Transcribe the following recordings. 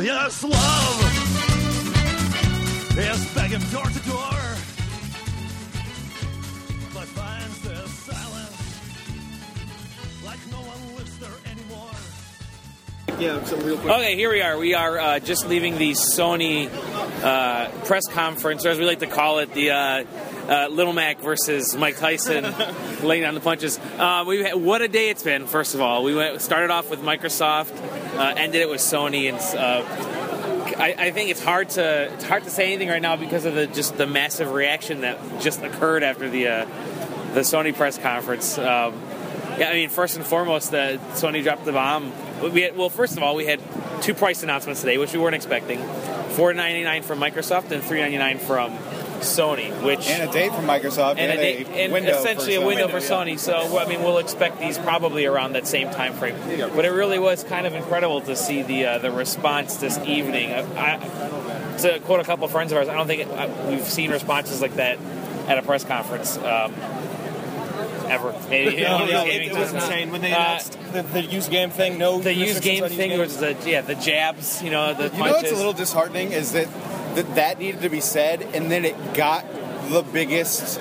Yes, love is begging door to door, but finds this silence like no one lives there anymore. Yeah, so real quick. Okay, here we are. We are just leaving the Sony press conference, or as we like to call it, the Little Mac versus Mike Tyson laying down the punches. What a day it's been, first of all. We started off with Microsoft, ended it with Sony, and I think it's hard to say anything right now because of the massive reaction that just occurred after the Sony press conference. Yeah, I mean, first and foremost, Sony dropped the bomb. First of all, we had two price announcements today, which we weren't expecting: $4.99 from Microsoft and $3.99 from Sony, and a date from Microsoft and a window essentially for a window for Sony. So I mean, we'll expect these probably around that same time frame. But it really was kind of incredible to see the response this evening. To quote a couple of friends of ours, I don't think we've seen responses like that at a press conference. Ever. It was insane when they announced the used game thing. The used game thing was the jabs. The punches. You know what's a little disheartening is that needed to be said, and then it got the biggest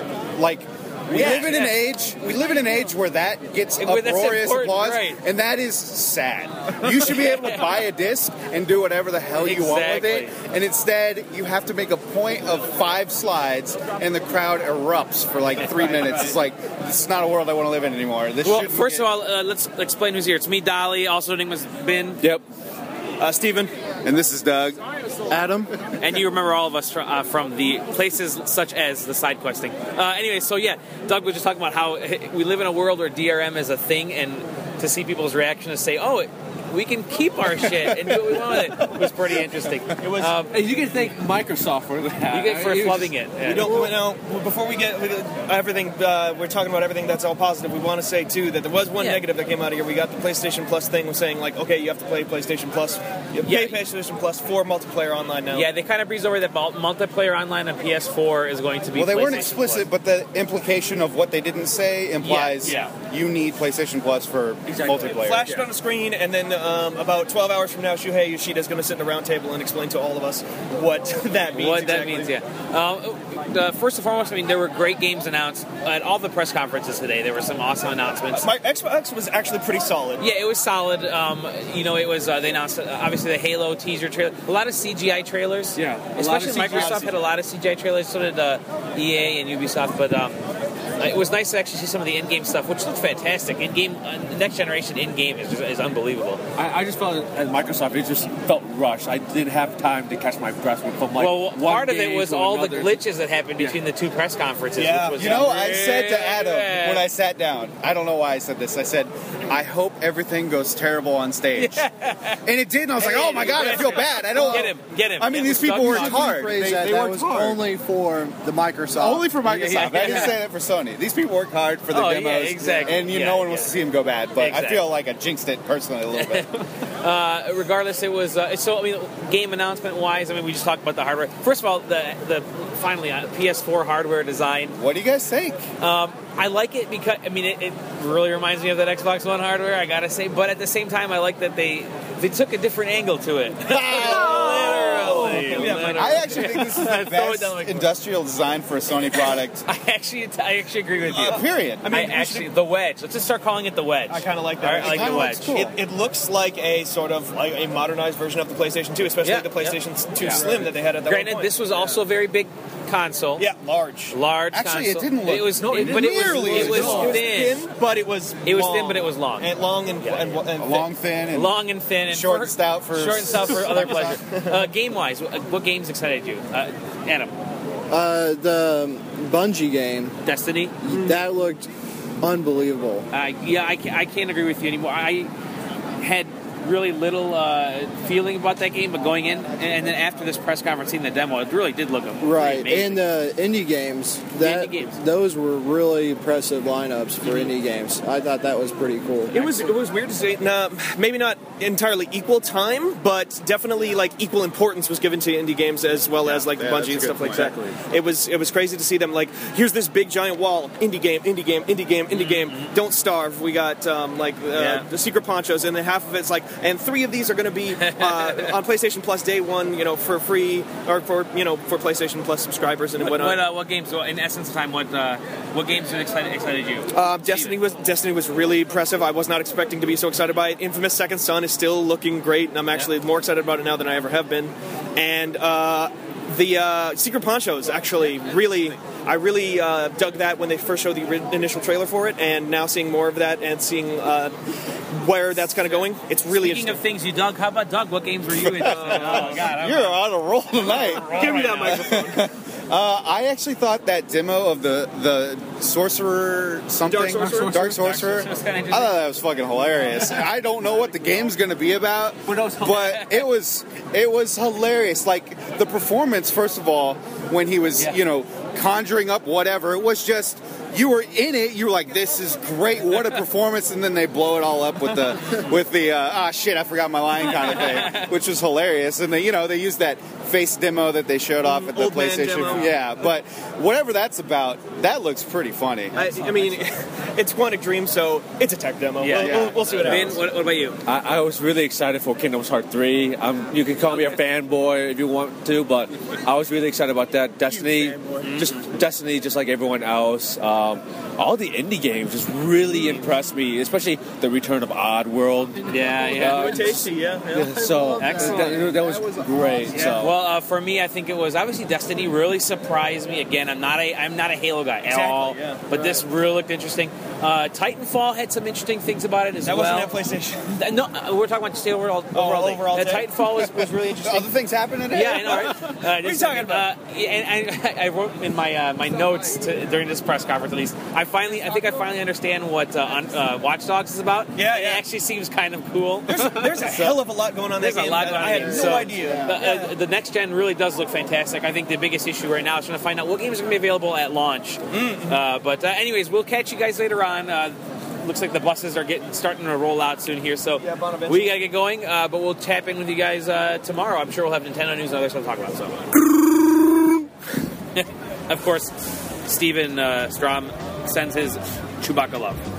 We live in an age where that gets uproarious applause, right. And that is sad. You should be able to buy a disc and do whatever the hell you want with it, and instead you have to make a point of 5 slides, and the crowd erupts for 3 minutes. It's this is not a world I want to live in anymore. First of all, let's explain who's here. It's me, Dolly, also Enigma's Ben. Yep. Steven. And this is Doug. Adam. And you remember all of us from the places such as the side questing. Anyway, so yeah, Doug was just talking about how we live in a world where DRM is a thing, and to see people's reaction to say, we can keep our shit and do what we want with it was pretty interesting. It was. You can thank Microsoft for that. You get for flubbing it. Yeah. We don't. Before we get everything, we're talking about everything that's all positive. We want to say too that there was one negative that came out of here. We got the PlayStation Plus thing, was saying okay, you have to play PlayStation Plus. You pay PlayStation Plus for multiplayer online now. Yeah, they kind of breezed over that multiplayer online on PS4 is going to be. Well, they weren't explicit, but the implication of what they didn't say implies you need PlayStation Plus for multiplayer. It flashed on the screen, and then about 12 hours from now, Shuhei Yoshida is going to sit in the round table and explain to all of us what that means. That means, yeah. First and foremost, I mean, there were great games announced at all the press conferences today. There were some awesome announcements. My Xbox was actually pretty solid. Yeah, it was solid. It was they announced obviously the Halo teaser trailer, a lot of CGI trailers. Yeah, especially Microsoft had a lot of CGI trailers. So did EA and Ubisoft, but. It was nice to actually see some of the in-game stuff, which looked fantastic. In-game, next generation in-game is unbelievable. I just felt at Microsoft, it just felt rushed. I didn't have time to catch my breath from part of it was all the glitches that happened between the two press conferences. Yeah, which was I said to Adam when I sat down, I don't know why I said this. I said, I hope everything goes terrible on stage, and it did. And I was like, oh my god, I feel bad. I don't get him. I mean, these people worked hard. They worked hard. Only for the Microsoft. Only for Microsoft. I didn't say that for Sony. These people work hard for the demos, and no one wants to see them go bad. But I feel like I jinxed it personally a little bit. Regardless, it was game announcement wise. I mean, we just talked about the hardware. First of all, the finally PS4 hardware design. What do you guys think? I like it because it really reminds me of that Xbox One hardware. I gotta say, but at the same time, I like that they took a different angle to it. Literally. I actually think this is the best industrial design for a Sony product. I actually agree with you. Period. The Wedge. Let's just start calling it the Wedge. I kind of like that. Right, I like the Wedge. Cool. It looks like a sort of a modernized version of the PlayStation 2, especially the PlayStation 2 Slim that they had at that Granted, this was also a very big console. Yeah, large. Actually, console. It didn't look. It was no, it, but it was thin. But it was. It was thin, but it was long. And long and long, thin, and long and thin, and short and stout for other pleasure. Game wise, what games excited you, Adam? The Bungie game, Destiny. That looked unbelievable. I can't agree with you anymore. I had really little feeling about that game, but going in and then after this press conference, seeing the demo, it really did look right. Amazing. And the indie games, those were really impressive lineups for indie games. I thought that was pretty cool. It was weird to say. Maybe not entirely equal time, but definitely equal importance was given to indie games as well as the Bungie and stuff like that. It was crazy to see them here's this big giant wall, indie game. Don't starve. We got the Secret Ponchos, and then half of it's and 3 of these are going to be on PlayStation Plus day one, for free, or for PlayStation Plus subscribers and whatnot. What games? In essence of time, what games excited you? Destiny was really impressive. I was not expecting to be so excited by it. Infamous Second Son is still looking great, and I'm actually more excited about it now than I ever have been. And the Secret Ponchos, actually, I really dug that when they first showed the initial trailer for it, and now seeing more of that and seeing where that's kind of going, it's really Speaking interesting. of things you dug, how about Doug? What games were you interested in? Oh, God. You're on a roll tonight. Give me that microphone. I actually thought that demo of the sorcerer something, Dark Sorcerer. I thought that was fucking hilarious. I don't know what the game's going to be about, but it was hilarious. Like the performance, first of all, when he was conjuring up whatever, it was just. You were in it. You were like, "This is great! What a performance!" And then they blow it all up with the shit, I forgot my line kind of thing, which was hilarious. And they used that face demo that they showed off at the PlayStation. Yeah, but whatever that's about, that looks pretty funny. I mean, it's Quantic Dream, so it's a tech demo. Yeah, we'll see what happens. Ben, what about you? I was really excited for Kingdom Hearts 3. You can call me a fanboy if you want to, but I was really excited about that. Destiny, just like everyone else. All the indie games just really impressed me, especially the return of Oddworld. Yeah. Tasty, yeah. So excellent. That was great. Yeah. So. Well, for me, I think it was obviously Destiny really surprised me. Again, I'm not a Halo guy at all, but this really looked interesting. Titanfall had some interesting things about it as well. That wasn't at PlayStation. No, we're talking about just the overall thing. Titanfall was really interesting. Other things happened in it? Yeah, I know, right? What are you talking about? And I wrote in my notes during this press conference, at least, I think I finally understand what Watch Dogs is about. Yeah. It actually seems kind of cool. There's a hell of a lot going on in that game. I had no idea. The next gen really does look fantastic. I think the biggest issue right now is trying to find out what games are going to be available at launch. But anyways, we'll catch you guys later on. Looks like the buses are starting to roll out soon here, so we gotta get going. But we'll tap in with you guys tomorrow. I'm sure we'll have Nintendo news and other stuff to talk about. So, of course, Steven Strom sends his Chewbacca love.